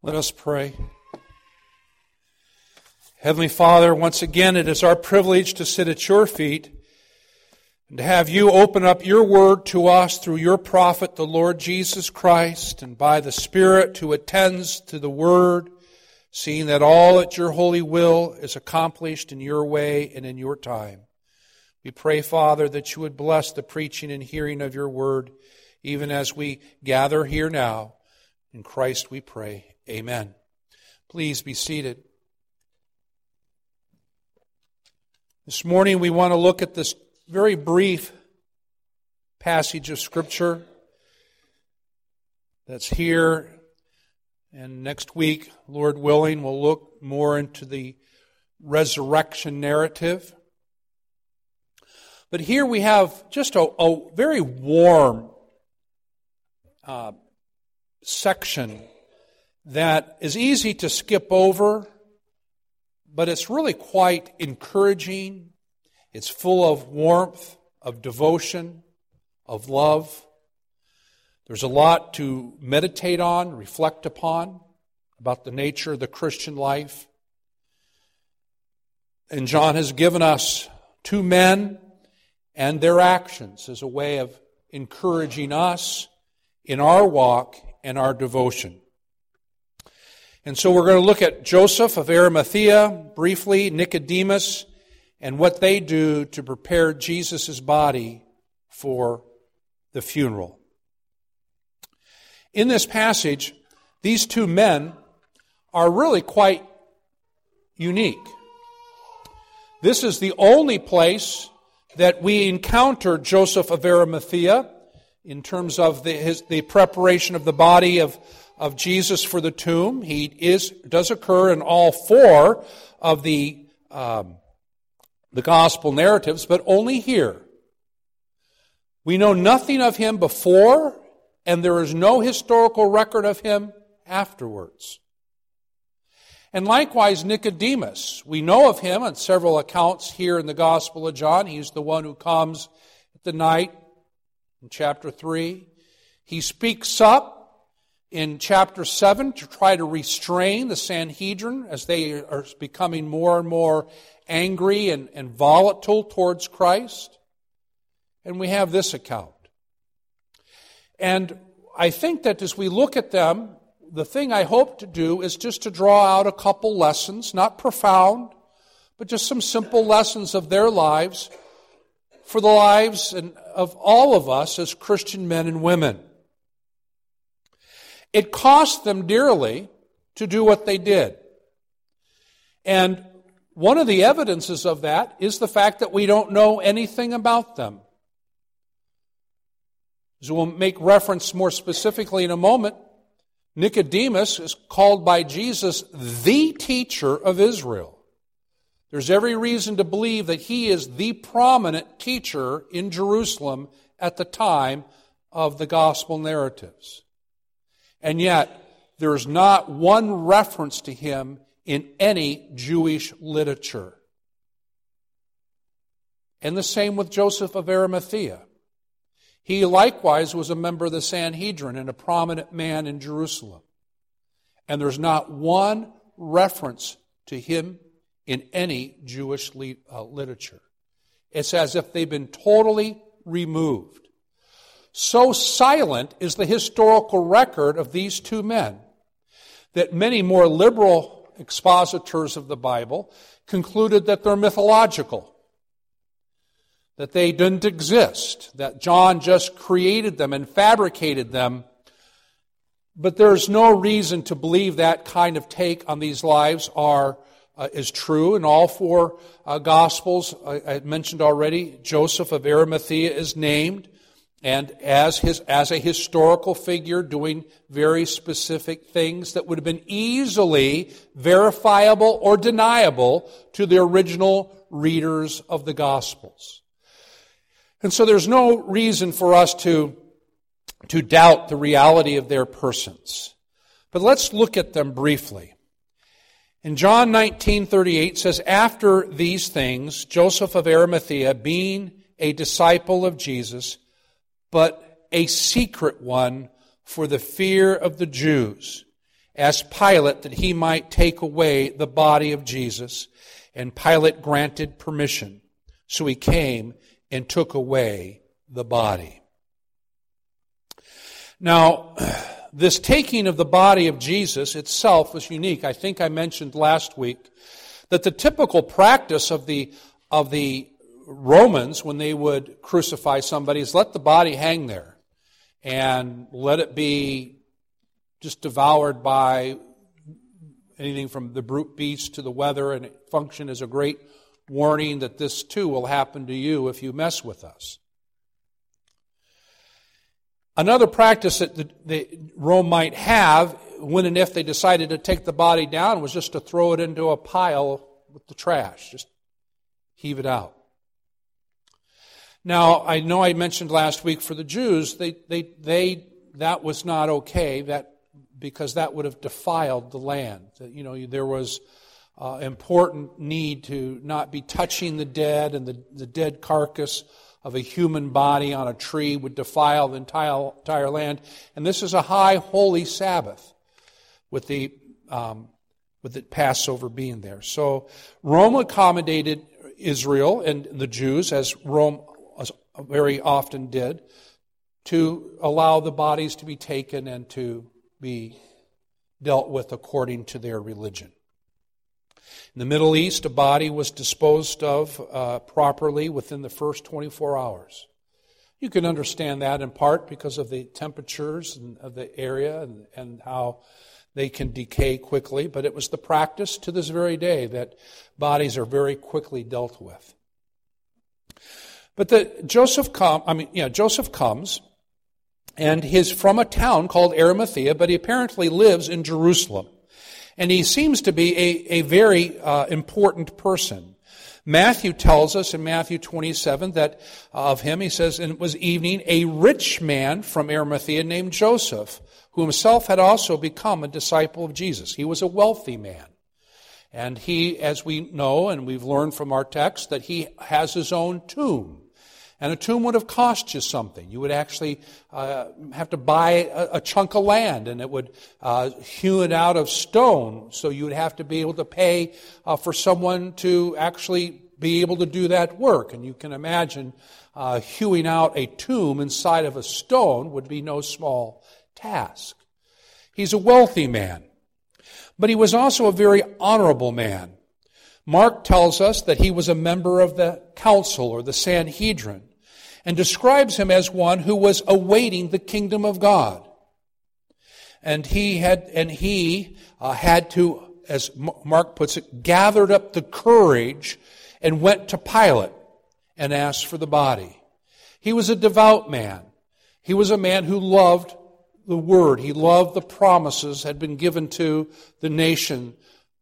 Let us pray. Heavenly Father, once again, it is our privilege to sit at your feet and to have you open up your word to us through your prophet, the Lord Jesus Christ, and by the Spirit who attends to the word, seeing that all at your holy will is accomplished in your way and in your time. We pray, Father, that you would bless the preaching and hearing of your word, even as we gather here now. In Christ we pray. Amen. Please be seated. This morning we want to look at this very brief passage of Scripture that's here. And next week, Lord willing, we'll look more into the resurrection narrative. But here we have just a very warm section that is easy to skip over, but it's really quite encouraging. It's full of warmth, of devotion, of love. There's a lot to meditate on, reflect upon, about the nature of the Christian life. And John has given us two men and their actions as a way of encouraging us in our walk and our devotion. And so we're going to look at Joseph of Arimathea, briefly, Nicodemus, and what they do to prepare Jesus' body for the funeral. In this passage, these two men are really quite unique. This is the only place that we encounter Joseph of Arimathea in terms of the preparation of the body of Jesus for the tomb. He does occur in all four of the gospel narratives, but only here. We know nothing of him before, and there is no historical record of him afterwards. And likewise, Nicodemus. We know of him on several accounts here in the Gospel of John. He's the one who comes at the night in chapter 3. He speaks up in chapter 7 to try to restrain the Sanhedrin as they are becoming more and more angry and volatile towards Christ. And we have this account. And I think that as we look at them, the thing I hope to do is just to draw out a couple lessons, not profound, but just some simple lessons of their lives for the lives of all of us as Christian men and women. It cost them dearly to do what they did. And one of the evidences of that is the fact that we don't know anything about them. As we'll make reference more specifically in a moment, Nicodemus is called by Jesus the teacher of Israel. There's every reason to believe that he is the prominent teacher in Jerusalem at the time of the gospel narratives. And yet, there is not one reference to him in any Jewish literature. And the same with Joseph of Arimathea. He likewise was a member of the Sanhedrin and a prominent man in Jerusalem. And there's not one reference to him in any Jewish literature. It's as if they've been totally removed. So silent is the historical record of these two men that many more liberal expositors of the Bible concluded that they're mythological, that they didn't exist, that John just created them and fabricated them. But there's no reason to believe that kind of take on these lives is true. In all four Gospels, I mentioned already, Joseph of Arimathea is named, and as a historical figure doing very specific things that would have been easily verifiable or deniable to the original readers of the Gospels. And so there's no reason for us to doubt the reality of their persons. But let's look at them briefly. In John 19:38 says, "After these things, Joseph of Arimathea, being a disciple of Jesus, but a secret one for the fear of the Jews, asked Pilate that he might take away the body of Jesus, and Pilate granted permission. So he came and took away the body. Now, this taking of the body of Jesus itself was unique. I think I mentioned last week that the typical practice of the Romans when they would crucify somebody is let the body hang there and let it be just devoured by anything from the brute beast to the weather, and it functioned as a great warning that this too will happen to you if you mess with us. Another practice that Rome might have when and if they decided to take the body down was just to throw it into a pile with the trash, just heave it out. Now, I know I mentioned last week for the Jews, that was not okay, because that would have defiled the land. There was important need to not be touching the dead, and the dead carcass of a human body on a tree would defile the entire land. And this is a high holy Sabbath with the Passover being there. So Rome accommodated Israel and the Jews, as Rome very often did, to allow the bodies to be taken and to be dealt with according to their religion. In the Middle East, a body was disposed of properly within the first 24 hours. You can understand that in part because of the temperatures of the area and how they can decay quickly, but it was the practice to this very day that bodies are very quickly dealt with. But Joseph comes, and he's from a town called Arimathea, but he apparently lives in Jerusalem. And he seems to be a very important person. Matthew tells us in Matthew 27 that of him, he says, and it was evening, a rich man from Arimathea named Joseph, who himself had also become a disciple of Jesus. He was a wealthy man. And he, as we know and we've learned from our text, that he has his own tomb. And a tomb would have cost you something. You would actually have to buy a chunk of land, and it would hew it out of stone. So you would have to be able to pay for someone to actually be able to do that work. And you can imagine hewing out a tomb inside of a stone would be no small task. He's a wealthy man, but he was also a very honorable man. Mark tells us that he was a member of the council or the Sanhedrin, and describes him as one who was awaiting the kingdom of God. And he had to, as Mark puts it, gathered up the courage and went to Pilate and asked for the body. He was a devout man. He was a man who loved the word. He loved the promises that had been given to the nation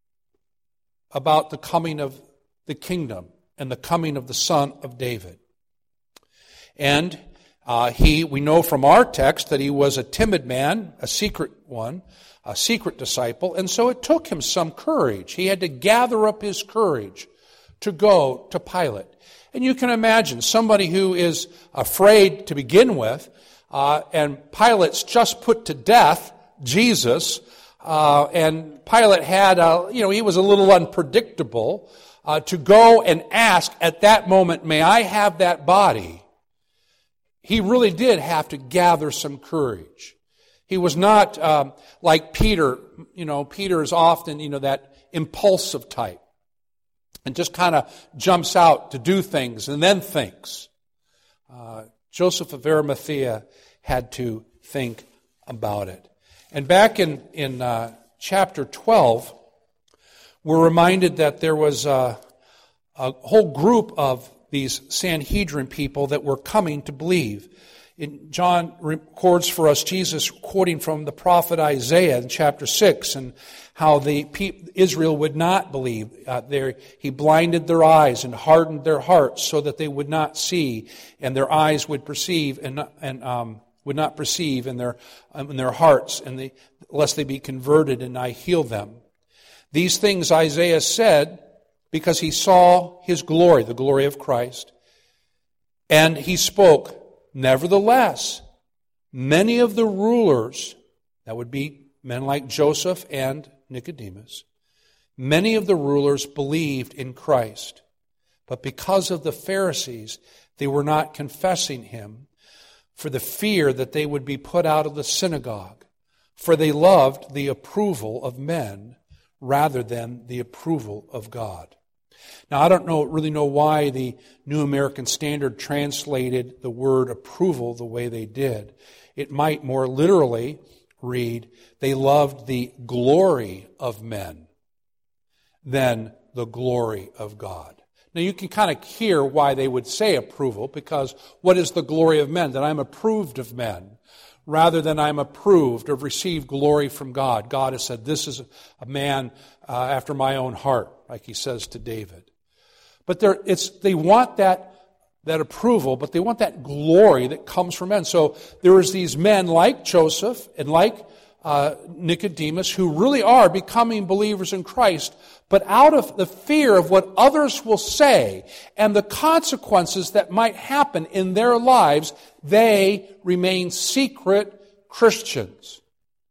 about the coming of the kingdom and the coming of the Son of David. And we know from our text that he was a timid man, a secret one, a secret disciple, and so it took him some courage. He had to gather up his courage to go to Pilate. And you can imagine somebody who is afraid to begin with, and Pilate's just put to death Jesus, and Pilate had, he was a little unpredictable, to go and ask at that moment, may I have that body? He really did have to gather some courage. He was not like Peter. Peter is often, that impulsive type and just kind of jumps out to do things and then thinks. Joseph of Arimathea had to think about it. And back in chapter 12, we're reminded that there was a whole group of these Sanhedrin people that were coming to believe. John records for us Jesus quoting from the prophet Isaiah in chapter 6 and how Israel would not believe. He blinded their eyes and hardened their hearts so that they would not see, and their eyes would perceive and would not perceive in their hearts, lest they be converted and I heal them. These things Isaiah said because he saw his glory, the glory of Christ. And he spoke, nevertheless, many of the rulers, that would be men like Joseph and Nicodemus, many of the rulers believed in Christ, but because of the Pharisees, they were not confessing him for the fear that they would be put out of the synagogue, for they loved the approval of men rather than the approval of God. Now, I don't really know why the New American Standard translated the word approval the way they did. It might more literally read, they loved the glory of men than the glory of God. Now, you can kind of hear why they would say approval, because what is the glory of men? That I'm approved of men, rather than I'm approved or received glory from God. God has said, this is a man after my own heart, like he says to David. But they want that approval, but they want that glory that comes from men. So there is these men like Joseph and like Nicodemus who really are becoming believers in Christ, but out of the fear of what others will say and the consequences that might happen in their lives, they remain secret Christians.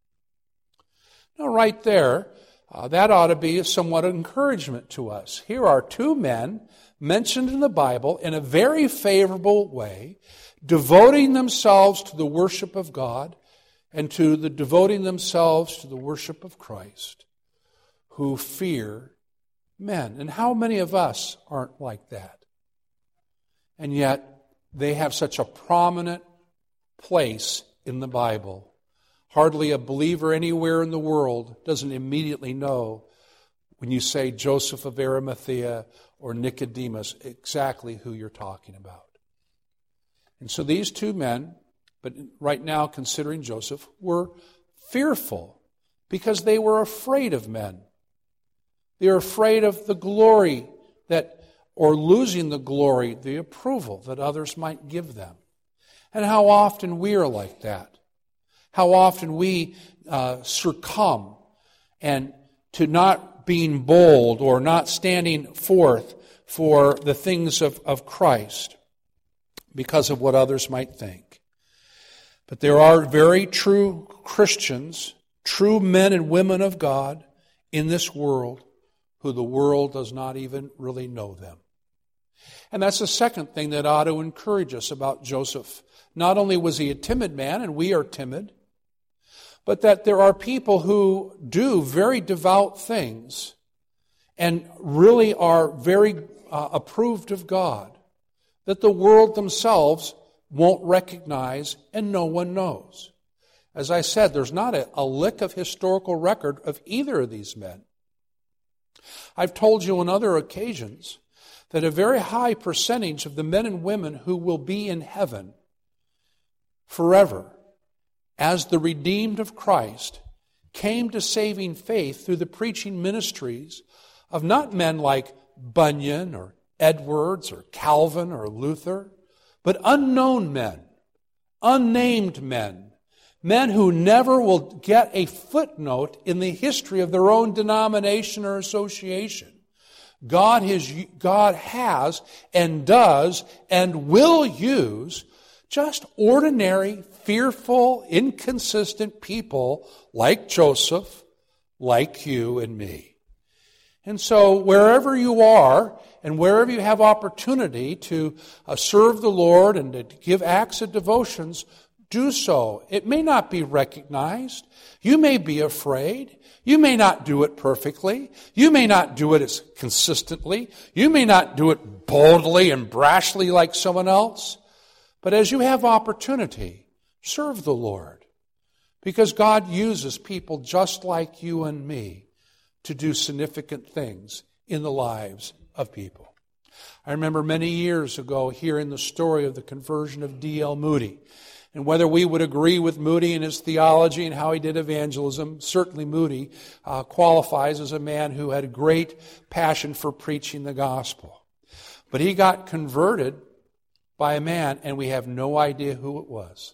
Now, right there, that ought to be somewhat of encouragement to us. Here are two men mentioned in the Bible in a very favorable way, devoting themselves to the worship of God and to the devoting themselves to the worship of Christ, who fear men. And how many of us aren't like that? And yet, they have such a prominent place in the Bible. Hardly a believer anywhere in the world doesn't immediately know when you say Joseph of Arimathea or Nicodemus exactly who you're talking about. And so these two men, but right now considering Joseph, were fearful because they were afraid of men. They were afraid of the glory or losing the glory, the approval that others might give them. And how often we are like that. How often we succumb and to not being bold or not standing forth for the things of Christ because of what others might think. But there are very true Christians, true men and women of God in this world who the world does not even really know them. And that's the second thing that ought to encourage us about Joseph. Not only was he a timid man, and we are timid, but that there are people who do very devout things and really are very approved of God, that the world themselves won't recognize and no one knows. As I said, there's not a lick of historical record of either of these men. I've told you on other occasions that a very high percentage of the men and women who will be in heaven forever as the redeemed of Christ came to saving faith through the preaching ministries of not men like Bunyan or Edwards or Calvin or Luther, but unknown men, unnamed men, men who never will get a footnote in the history of their own denomination or association. God has and does and will use just ordinary, fearful, inconsistent people like Joseph, like you and me. And so wherever you are and wherever you have opportunity to serve the Lord and to give acts of devotions, do so. It may not be recognized. You may be afraid. You may not do it perfectly. You may not do it as consistently. You may not do it boldly and brashly like someone else. But as you have opportunity, serve the Lord. Because God uses people just like you and me to do significant things in the lives of people. I remember many years ago hearing the story of the conversion of D.L. Moody. And whether we would agree with Moody and his theology and how he did evangelism, certainly Moody qualifies as a man who had a great passion for preaching the gospel. But he got converted by a man, and we have no idea who it was.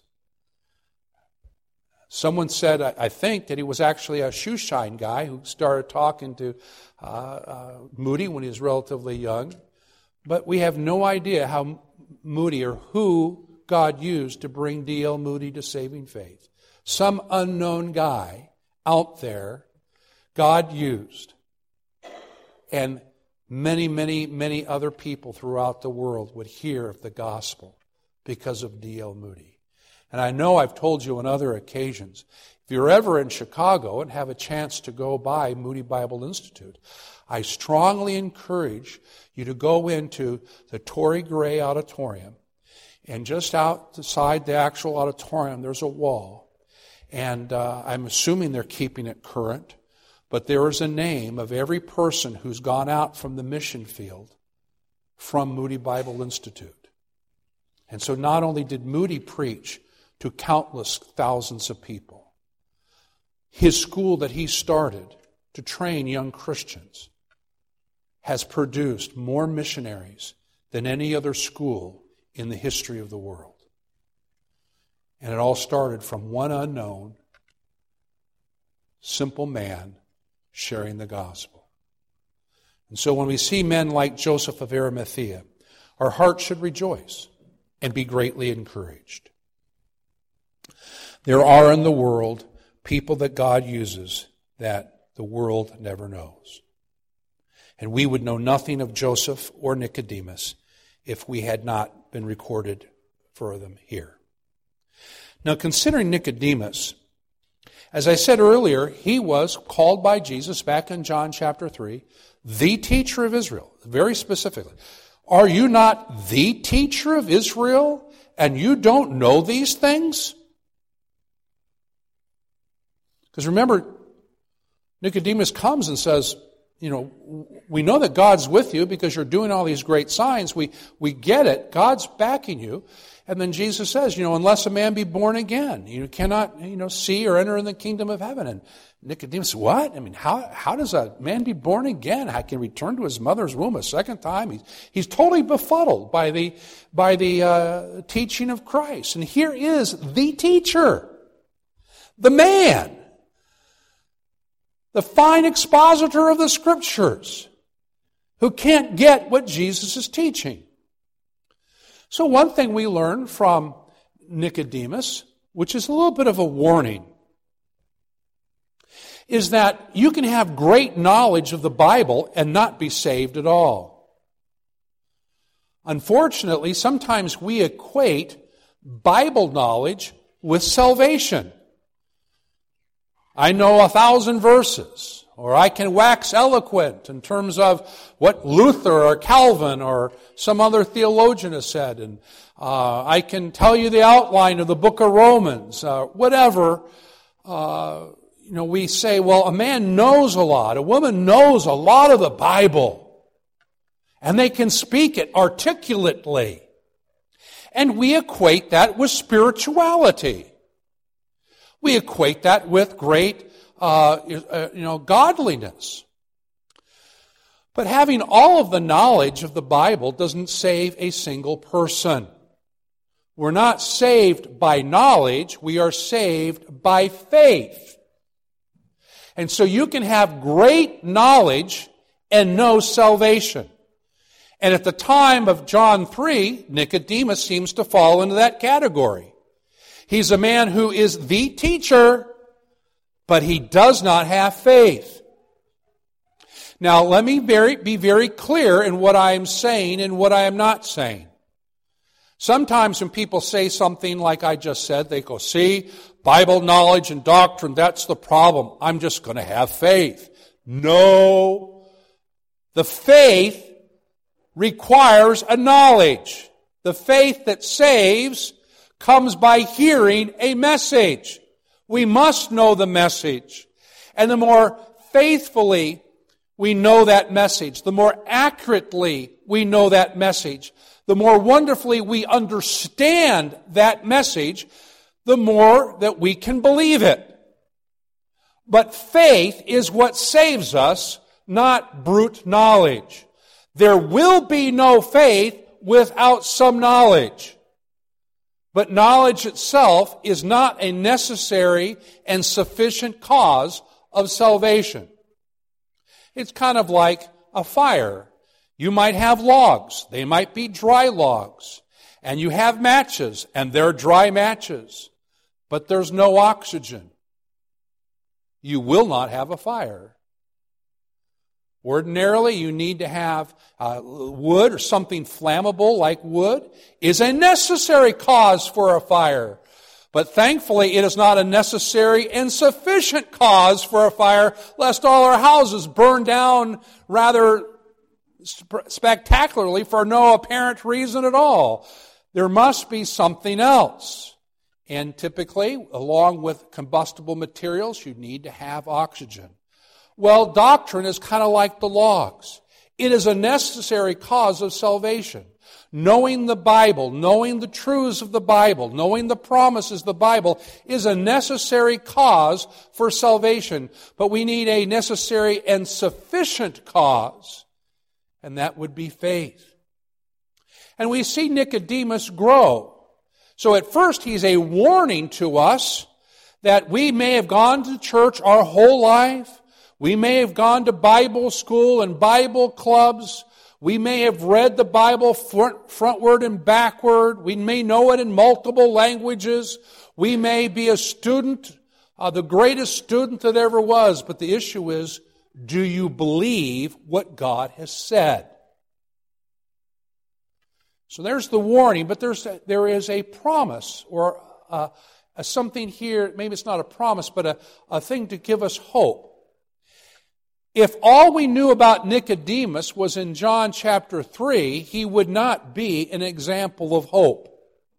Someone said, I think, that he was actually a shoeshine guy who started talking to Moody when he was relatively young. But we have no idea how Moody or who God used to bring D.L. Moody to saving faith. Some unknown guy out there God used. And many, many, many other people throughout the world would hear of the gospel because of D.L. Moody. And I know I've told you on other occasions, if you're ever in Chicago and have a chance to go by Moody Bible Institute, I strongly encourage you to go into the Torrey Gray Auditorium. And just outside the actual auditorium, there's a wall. And I'm assuming they're keeping it current. But there is a name of every person who's gone out from the mission field from Moody Bible Institute. And so not only did Moody preach to countless thousands of people, his school that he started to train young Christians has produced more missionaries than any other school in the history of the world. And it all started from one unknown, simple man sharing the gospel. And so when we see men like Joseph of Arimathea, our hearts should rejoice and be greatly encouraged. There are in the world people that God uses that the world never knows. And we would know nothing of Joseph or Nicodemus if we had not been recorded for them here. Now, considering Nicodemus, as I said earlier, he was called by Jesus back in John chapter 3, the teacher of Israel, very specifically. Are you not the teacher of Israel and you don't know these things? Because remember, Nicodemus comes and says, we know that God's with you because you're doing all these great signs. We get it. God's backing you. And then Jesus says, unless a man be born again, you cannot, see or enter in the kingdom of heaven. And Nicodemus, what? How does a man be born again? How can he return to his mother's womb a second time? He's totally befuddled by the teaching of Christ. And here is the teacher, the man, the fine expositor of the Scriptures, who can't get what Jesus is teaching. So one thing we learn from Nicodemus, which is a little bit of a warning, is that you can have great knowledge of the Bible and not be saved at all. Unfortunately, sometimes we equate Bible knowledge with salvation. I know 1,000 verses, or I can wax eloquent in terms of what Luther or Calvin or some other theologian has said, and I can tell you the outline of the book of Romans, whatever. We say, well, a man knows a lot, a woman knows a lot of the Bible, and they can speak it articulately. And we equate that with spirituality. We equate that with great, godliness. But having all of the knowledge of the Bible doesn't save a single person. We're not saved by knowledge, we are saved by faith. And so you can have great knowledge and no salvation. And at the time of John 3, Nicodemus seems to fall into that category. He's a man who is the teacher, but he does not have faith. Now, let me be very clear in what I am saying and what I am not saying. Sometimes when people say something like I just said, they go, see, Bible knowledge and doctrine, that's the problem. I'm just going to have faith. No. The faith requires a knowledge. The faith that saves comes by hearing a message. We must know the message. And the more faithfully we know that message, the more accurately we know that message, the more wonderfully we understand that message, the more that we can believe it. But faith is what saves us, not brute knowledge. There will be no faith without some knowledge. But knowledge itself is not a necessary and sufficient cause of salvation. It's kind of like a fire. You might have logs. They might be dry logs. And you have matches, and they're dry matches. But there's no oxygen. you will not have a fire. Ordinarily, you need to have wood or something flammable like wood is a necessary cause for a fire. But thankfully, it is not a necessary and sufficient cause for a fire, lest all our houses burn down rather spectacularly for no apparent reason at all. There must be something else. And typically, along with combustible materials, you need to have oxygen. Well, doctrine is kind of like the logs. It is a necessary cause of salvation. Knowing the Bible, knowing the truths of the Bible, knowing the promises of the Bible is a necessary cause for salvation. But we need a necessary and sufficient cause, and that would be faith. And we see Nicodemus grow. So at first he's a warning to us that we may have gone to church our whole life. We may have gone to Bible school and Bible clubs. We may have read the Bible frontward and backward. We may know it in multiple languages. We may be a student, the greatest student that ever was. But the issue is, do you believe what God has said? So there's the warning, but there is a promise or something here. Maybe it's not a promise, but a thing to give us hope. If all we knew about Nicodemus was in John chapter 3, he would not be an example of hope.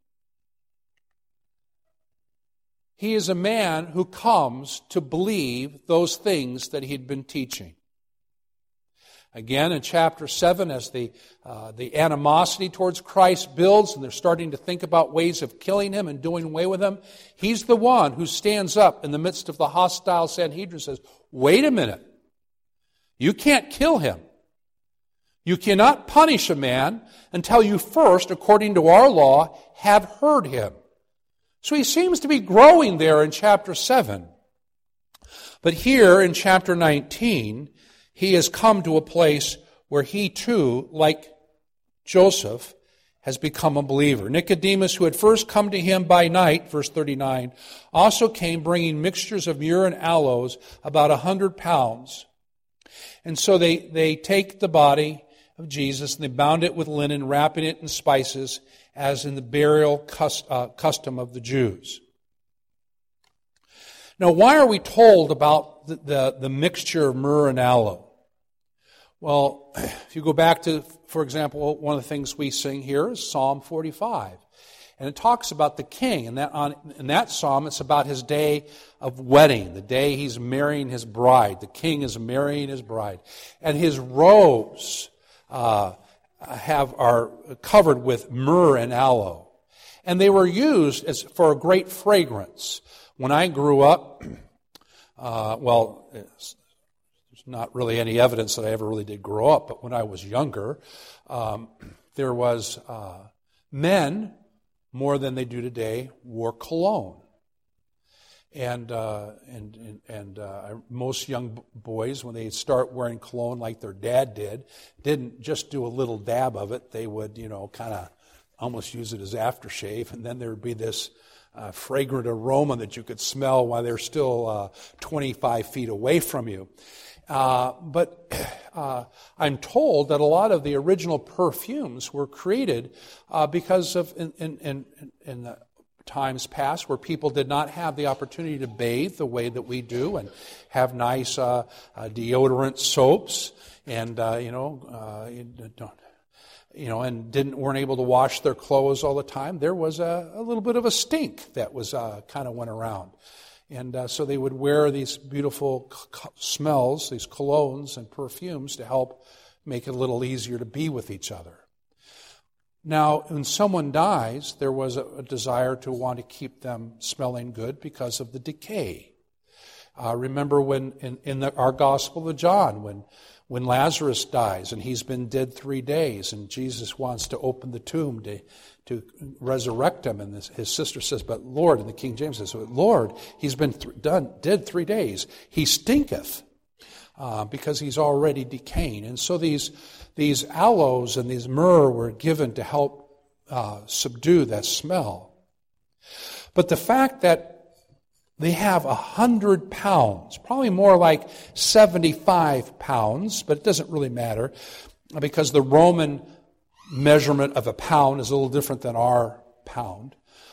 He is a man who comes to believe those things that he'd been teaching. Again, in chapter 7, as the animosity towards Christ builds and they're starting to think about ways of killing him and doing away with him, he's the one who stands up in the midst of the hostile Sanhedrin and says, wait a minute. You can't kill him. You cannot punish a man until you first, according to our law, have heard him. So he seems to be growing there in chapter 7. But here in chapter 19, he has come to a place where he too, like Joseph, has become a believer. Nicodemus, who had first come to him by night, verse 39, also came bringing mixtures of myrrh and aloes, about 100 pounds. And so they take the body of Jesus and they bound it with linen, wrapping it in spices, as in the burial custom of the Jews. Now, why are we told about the mixture of myrrh and aloe? Well, if you go back to, for example, one of the things we sing here is Psalm 45. And it talks about the king. And in that psalm, it's about his day of wedding, the day he's marrying his bride. The king is marrying his bride. And his robes are covered with myrrh and aloe. And they were used for a great fragrance. When I grew up, there's not really any evidence that I ever really did grow up, but when I was younger, there was men, more than they do today, wore cologne. And most young boys, when they start wearing cologne like their dad didn't just do a little dab of it. They would, kind of almost use it as aftershave, and then there would be this fragrant aroma that you could smell while they're still 25 feet away from you. But I'm told that a lot of the original perfumes were created because of in the times past where people did not have the opportunity to bathe the way that we do and have nice deodorant soaps and and weren't able to wash their clothes all the time. There was a little bit of a stink that was kind of went around. And so they would wear these beautiful smells, these colognes and perfumes to help make it a little easier to be with each other. Now, when someone dies, there was a desire to want to keep them smelling good because of the decay. Remember when in our Gospel of John, when Lazarus dies and he's been dead 3 days and Jesus wants to open the tomb to resurrect him, and his sister says, but Lord, and the King James says, Lord, he's been dead 3 days. He stinketh because he's already decaying. And so these aloes and these myrrh were given to help subdue that smell. But the fact that They have 100 pounds, probably more like 75 pounds, but it doesn't really matter because the Roman measurement of a pound is a little different than our pound.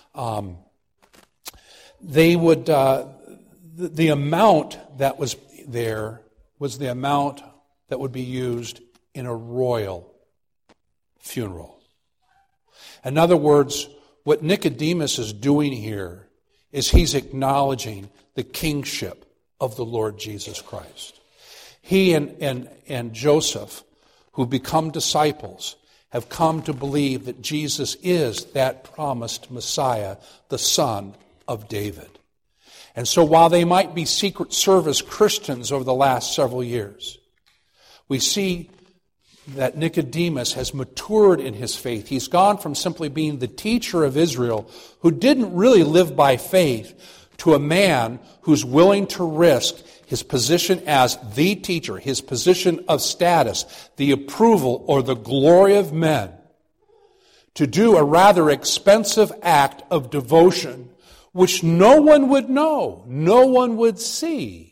The amount that was there was the amount that would be used in a royal funeral. In other words, what Nicodemus is doing here is he's acknowledging the kingship of the Lord Jesus Christ. He and Joseph, who become disciples, have come to believe that Jesus is that promised Messiah, the Son of David. And so while they might be Secret Service Christians over the last several years, we see that Nicodemus has matured in his faith. He's gone from simply being the teacher of Israel, who didn't really live by faith, to a man who's willing to risk his position as the teacher, his position of status, the approval or the glory of men, to do a rather expensive act of devotion, which no one would know, no one would see,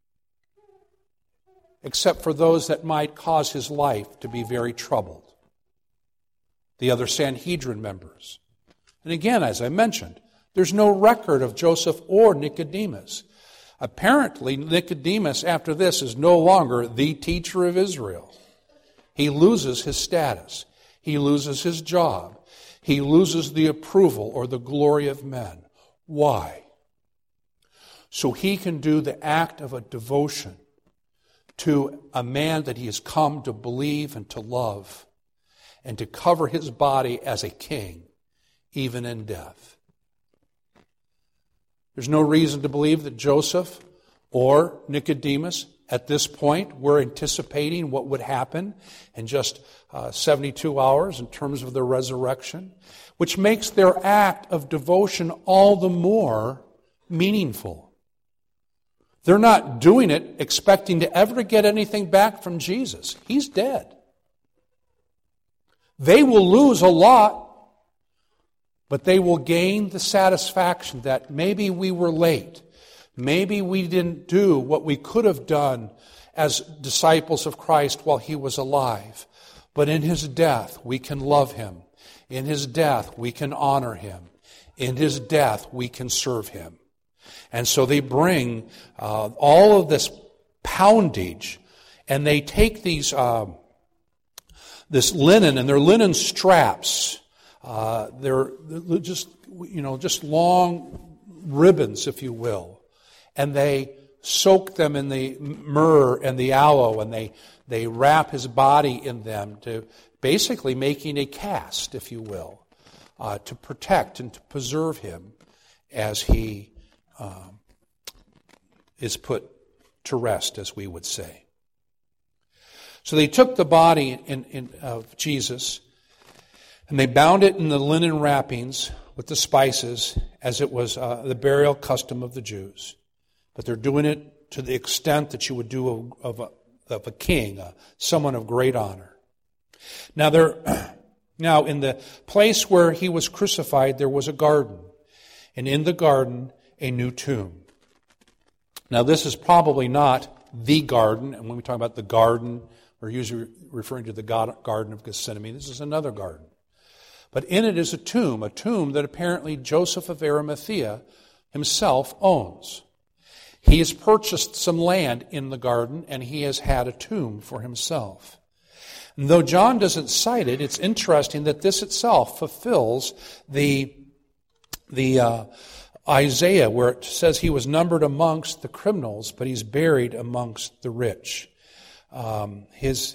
except for those that might cause his life to be very troubled. The other Sanhedrin members. And again, as I mentioned, there's no record of Joseph or Nicodemus. Apparently, Nicodemus, after this, is no longer the teacher of Israel. He loses his status. He loses his job. He loses the approval or the glory of men. Why? So he can do the act of a devotion to a man that he has come to believe and to love, and to cover his body as a king, even in death. There's no reason to believe that Joseph or Nicodemus at this point were anticipating what would happen in just 72 hours in terms of the resurrection, which makes their act of devotion all the more meaningful. They're not doing it expecting to ever get anything back from Jesus. He's dead. They will lose a lot, but they will gain the satisfaction that maybe we were late. Maybe we didn't do what we could have done as disciples of Christ while he was alive. But in his death, we can love him. In his death, we can honor him. In his death, we can serve him. And so they bring all of this poundage, and they take these this linen, and they're linen straps. They're just long ribbons, if you will, and they soak them in the myrrh and the aloe, and they wrap his body in them, to basically making a cast, if you will, to protect and to preserve him as he is put to rest, as we would say. So they took the body of Jesus, and they bound it in the linen wrappings with the spices, as it was the burial custom of the Jews. But they're doing it to the extent that you would do of a king, someone of great honor. Now, in the place where he was crucified, there was a garden, and in the garden, a new tomb. Now, this is probably not the garden, and when we talk about the garden, we're usually referring to the Garden of Gethsemane. This is another garden. But in it is a tomb that apparently Joseph of Arimathea himself owns. He has purchased some land in the garden, and he has had a tomb for himself. And though John doesn't cite it, it's interesting that this itself fulfills the Isaiah, where it says he was numbered amongst the criminals, but he's buried amongst the rich. He's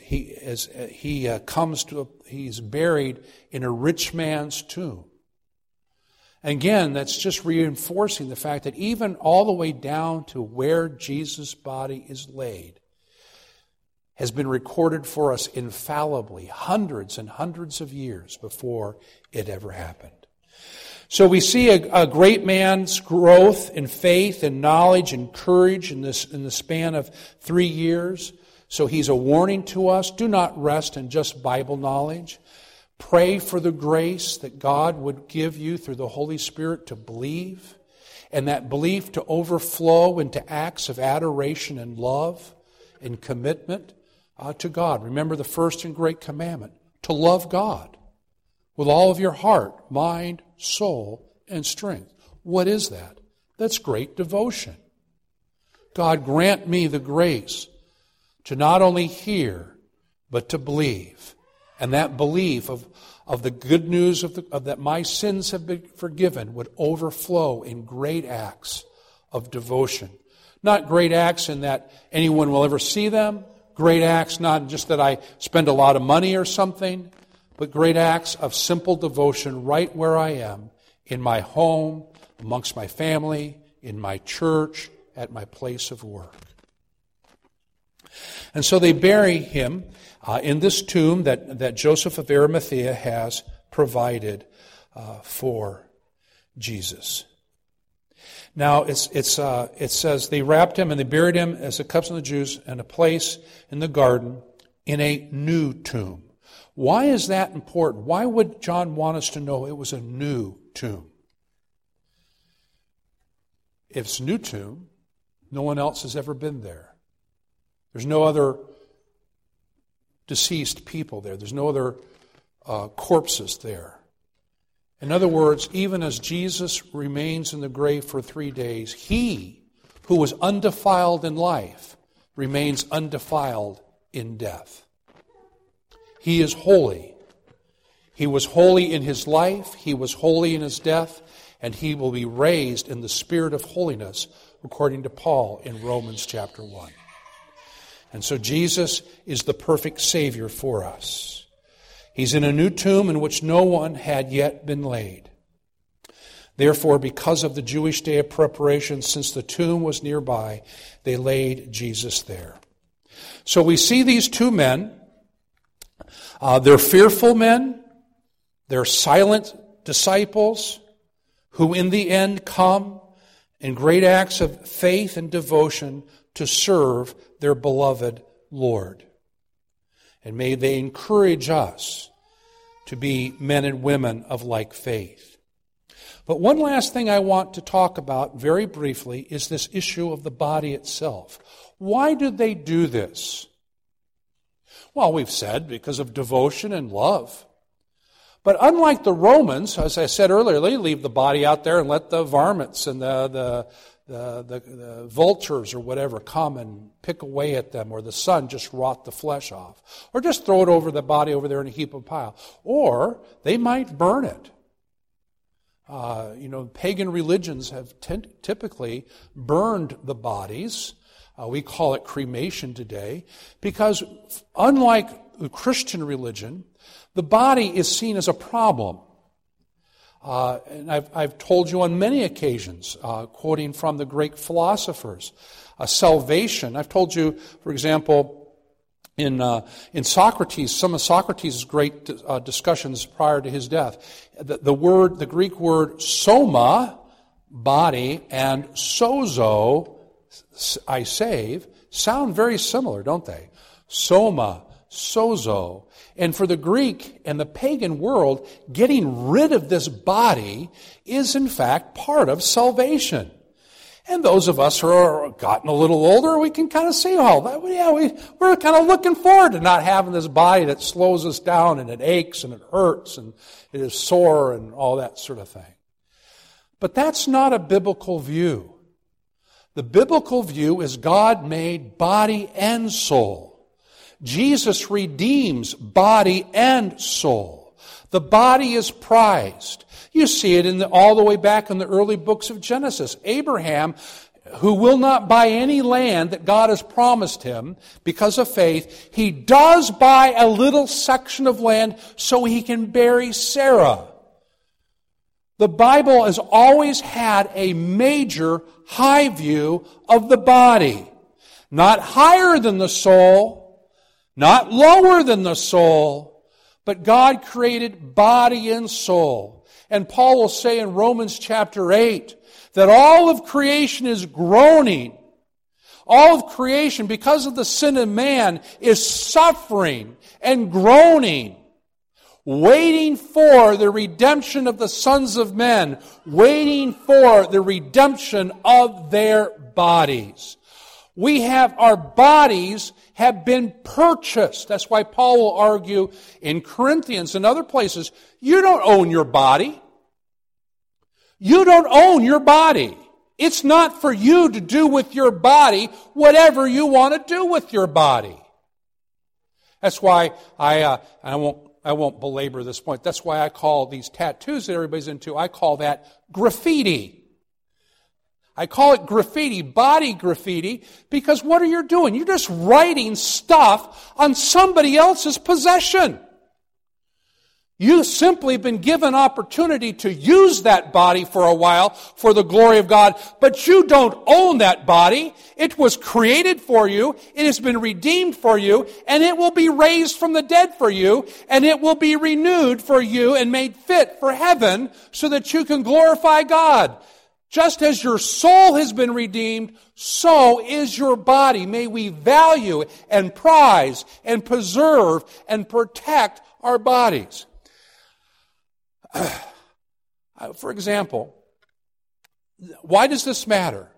buried in a rich man's tomb. Again, that's just reinforcing the fact that even all the way down to where Jesus' body is laid has been recorded for us infallibly, hundreds and hundreds of years before it ever happened. So we see a great man's growth in faith and knowledge and courage in the span of 3 years. So he's a warning to us. Do not rest in just Bible knowledge. Pray for the grace that God would give you through the Holy Spirit to believe and that belief to overflow into acts of adoration and love and commitment to God. Remember the first and great commandment, to love God with all of your heart, mind, soul, and strength. What is that? That's great devotion. God, grant me the grace to not only hear, but to believe. And that belief of the good news of that my sins have been forgiven would overflow in great acts of devotion. Not great acts in that anyone will ever see them. Great acts not just that I spend a lot of money or something, but great acts of simple devotion right where I am, in my home, amongst my family, in my church, at my place of work. And so they bury him in this tomb that Joseph of Arimathea has provided for Jesus. Now, it says they wrapped him and they buried him as the custom of the Jews in a place in the garden in a new tomb. Why is that important? Why would John want us to know it was a new tomb? If it's a new tomb, no one else has ever been there. There's no other deceased people there. There's no other corpses there. In other words, even as Jesus remains in the grave for 3 days, he who was undefiled in life remains undefiled in death. He is holy. He was holy in his life, he was holy in his death, and he will be raised in the spirit of holiness, according to Paul in Romans chapter 1. And so Jesus is the perfect Savior for us. He's in a new tomb in which no one had yet been laid. Therefore, because of the Jewish day of preparation, since the tomb was nearby, they laid Jesus there. So we see these two men. They're fearful men. They're silent disciples who in the end come in great acts of faith and devotion to serve their beloved Lord. And may they encourage us to be men and women of like faith. But one last thing I want to talk about very briefly is this issue of the body itself. Why did they do this? Well, we've said because of devotion and love. But unlike the Romans, as I said earlier, they leave the body out there and let the varmints and the vultures or whatever come and pick away at them, or the sun just rot the flesh off, or just throw it over the body over there in a heap of pile, or they might burn it. Pagan religions have typically burned the bodies. We call it cremation today, because unlike the Christian religion, the body is seen as a problem. And I've told you on many occasions, quoting from the Greek philosophers, salvation. I've told you, for example, in Socrates, some of Socrates' great discussions prior to his death, the Greek word soma, body, and sozo, I save, sound very similar, don't they? Soma, sozo. And for the Greek and the pagan world, getting rid of this body is in fact part of salvation. And those of us who are gotten a little older, we can kind of say, we're kind of looking forward to not having this body that slows us down and it aches and it hurts and it is sore and all that sort of thing. But that's not a biblical view. The biblical view is God made body and soul. Jesus redeems body and soul. The body is prized. You see it all the way back in the early books of Genesis. Abraham, who will not buy any land that God has promised him because of faith, he does buy a little section of land so he can bury Sarah. The Bible has always had a major high view of the body. Not higher than the soul, not lower than the soul, but God created body and soul. And Paul will say in Romans chapter 8 that all of creation is groaning. All of creation, because of the sin of man, is suffering and groaning. waiting for the redemption of the sons of men, waiting for the redemption of their bodies. Our bodies have been purchased. That's why Paul will argue in Corinthians and other places, you don't own your body. You don't own your body. It's not for you to do with your body whatever you want to do with your body. That's why I won't belabor this point. That's why I call these tattoos that everybody's into, I call that graffiti. I call it graffiti, body graffiti, because what are you doing? You're just writing stuff on somebody else's possession. You've simply been given opportunity to use that body for a while for the glory of God, but you don't own that body. It was created for you, it has been redeemed for you, and it will be raised from the dead for you, and it will be renewed for you and made fit for heaven so that you can glorify God. Just as your soul has been redeemed, so is your body. May we value and prize and preserve and protect our bodies. For example, why does this matter?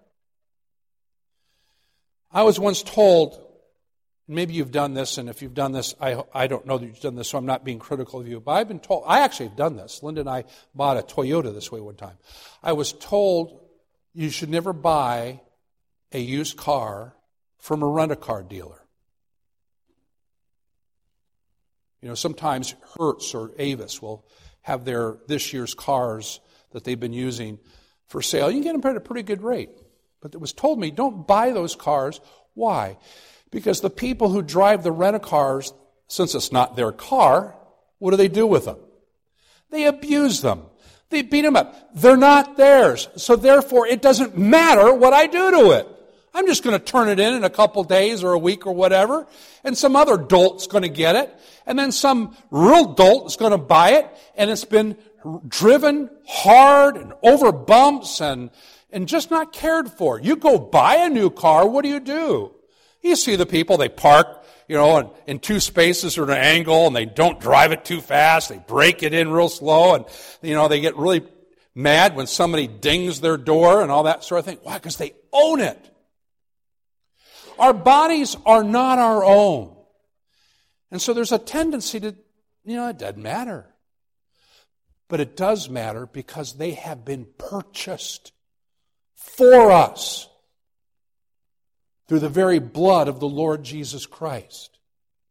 I was once told, maybe you've done this, and if you've done this, I don't know that you've done this, so I'm not being critical of you, but I've been told, I actually have done this. Linda and I bought a Toyota this way one time. I was told you should never buy a used car from a rent-a-car dealer. You know, sometimes Hertz or Avis will have their this year's cars that they've been using for sale. You can get them at a pretty good rate. But it was told me, don't buy those cars. Why? Because the people who drive the rent-a-cars, since it's not their car, what do with them? They abuse them. They beat them up. They're not theirs. So therefore, it doesn't matter what I do to it. I'm just going to turn it in a couple days or a week or whatever, and some other dolt's going to get it, and then some real dolt is going to buy it, and it's been driven hard and over bumps and just not cared for. You go buy a new car, what do? You see the people, they park, in two spaces or an angle, and they don't drive it too fast. They break it in real slow, and, they get really mad when somebody dings their door and all that sort of thing. Why? Because they own it. Our bodies are not our own. And so there's a tendency to, it doesn't matter. But it does matter because they have been purchased for us through the very blood of the Lord Jesus Christ.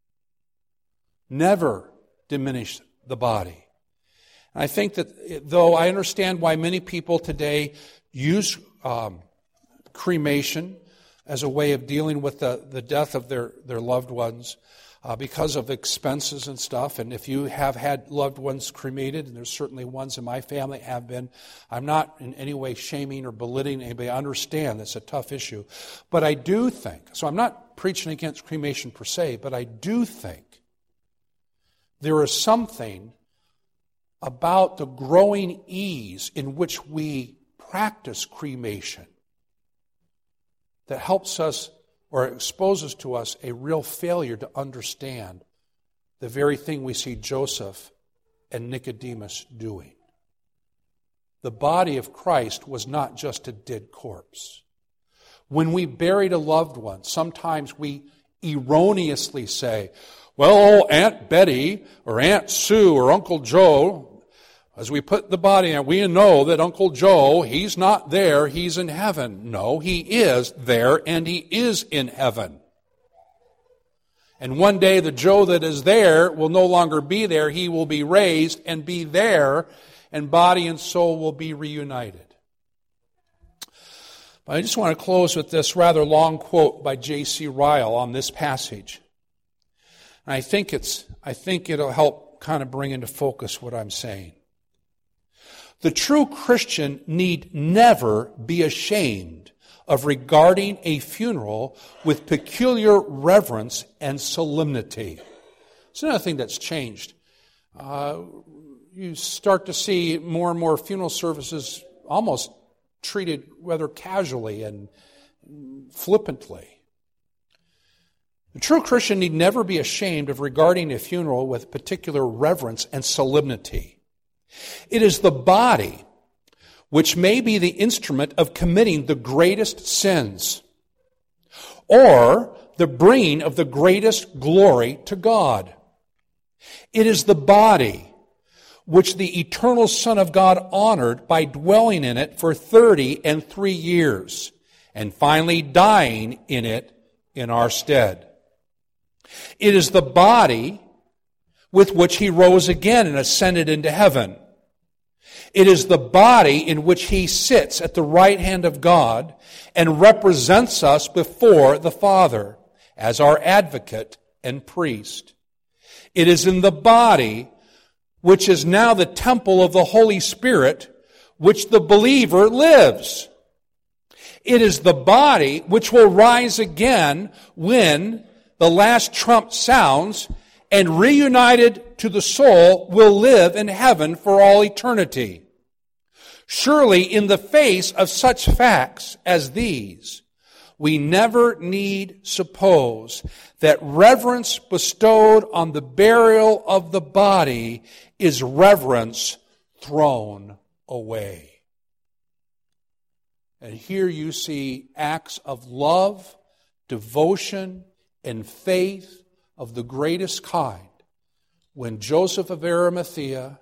Never diminish the body. And I think that, though I understand why many people today use cremation as a way of dealing with the death of their loved ones because of expenses and stuff. And if you have had loved ones cremated, and there's certainly ones in my family have been, I'm not in any way shaming or belittling anybody. I understand it's a tough issue. But I do think, so I'm not preaching against cremation per se, but I do think there is something about the growing ease in which we practice cremation that helps us or exposes to us a real failure to understand the very thing we see Joseph and Nicodemus doing. The body of Christ was not just a dead corpse. When we buried a loved one, sometimes we erroneously say, well, Aunt Betty or Aunt Sue or Uncle Joe, as we put the body in, we know that Uncle Joe, he's not there, he's in heaven. No, he is there and he is in heaven. And one day the Joe that is there will no longer be there. He will be raised and be there, and body and soul will be reunited. But I just want to close with this rather long quote by J.C. Ryle on this passage. And I think it'll help kind of bring into focus what I'm saying. The true Christian need never be ashamed of regarding a funeral with peculiar reverence and solemnity. It's another thing that's changed. You start to see more and more funeral services almost treated rather casually and flippantly. The true Christian need never be ashamed of regarding a funeral with particular reverence and solemnity. It is the body which may be the instrument of committing the greatest sins, or the bringing of the greatest glory to God. It is the body which the eternal Son of God honored by dwelling in it for 33 years, and finally dying in it in our stead. It is the body with which he rose again and ascended into heaven. It is the body in which he sits at the right hand of God and represents us before the Father as our advocate and priest. It is in the body which is now the temple of the Holy Spirit, which the believer lives. It is the body which will rise again when the last trump sounds, and reunited to the soul will live in heaven for all eternity. Surely, in the face of such facts as these, we never need suppose that reverence bestowed on the burial of the body is reverence thrown away. And here you see acts of love, devotion, and faith of the greatest kind when Joseph of Arimathea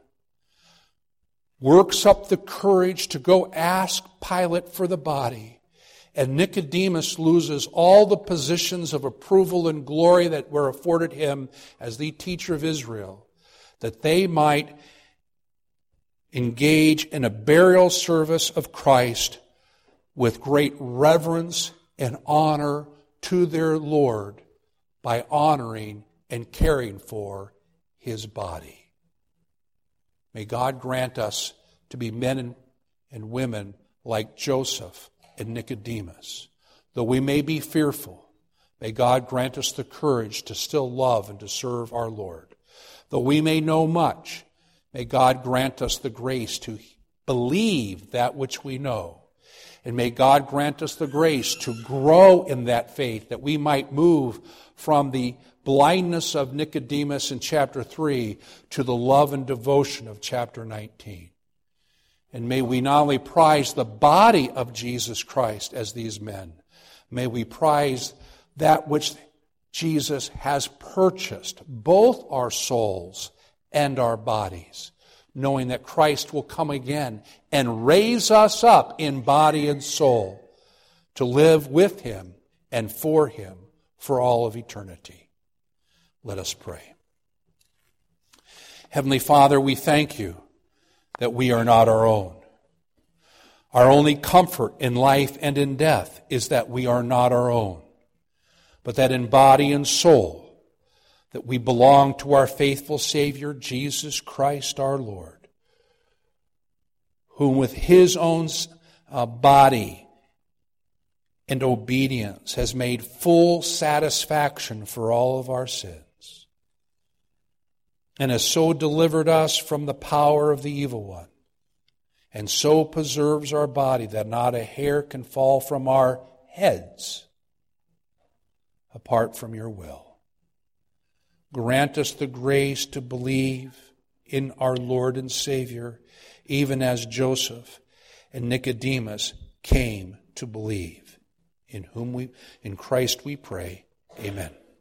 works up the courage to go ask Pilate for the body, and Nicodemus loses all the positions of approval and glory that were afforded him as the teacher of Israel, that they might engage in a burial service of Christ with great reverence and honor to their Lord by honoring and caring for his body. May God grant us to be men and women like Joseph and Nicodemus. Though we may be fearful, may God grant us the courage to still love and to serve our Lord. Though we may know much, may God grant us the grace to believe that which we know. And may God grant us the grace to grow in that faith, that we might move from the blindness of Nicodemus in chapter 3 to the love and devotion of chapter 19. And may we not only prize the body of Jesus Christ as these men, may we prize that which Jesus has purchased, both our souls and our bodies, knowing that Christ will come again and raise us up in body and soul to live with him and for him for all of eternity. Let us pray. Heavenly Father, we thank you that we are not our own. Our only comfort in life and in death is that we are not our own, but that in body and soul, that we belong to our faithful Savior, Jesus Christ our Lord, whom with his own body and obedience has made full satisfaction for all of our sins, and has so delivered us from the power of the evil one, and so preserves our body that not a hair can fall from our heads apart from your will. Grant us the grace to believe in our Lord and Savior, even as Joseph and Nicodemus came to believe. In Christ we pray. Amen.